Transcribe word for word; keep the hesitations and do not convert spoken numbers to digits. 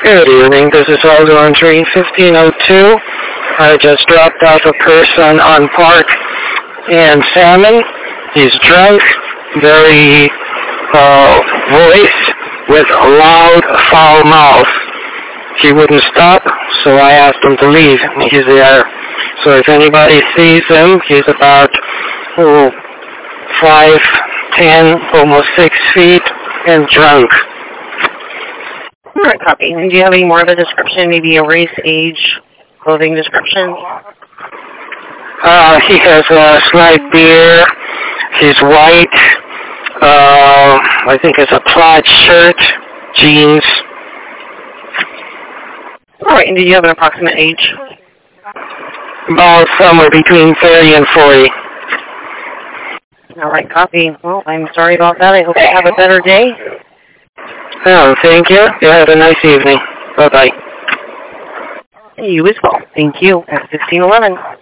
Good evening. This is Aldo on train fifteen oh two. I just dropped off a person on Park and Salmon. He's drunk, very uh, voice with a loud, foul mouth. He wouldn't stop, so I asked him to leave. He's there. So if anybody sees him, he's about oh, five, ten, almost six feet, and drunk. All right, copy. And do you have any more of a description, maybe a race, age, clothing description? Uh, he has a slight beard. He's white. Uh, I think it's a plaid shirt, jeans. All right, and do you have an approximate age? About somewhere between thirty and forty. All right, copy. Well, I'm sorry about that. I hope you have a better day. Oh, thank you. You have a nice evening. Bye-bye. You as well. Thank you. At fifteen eleven.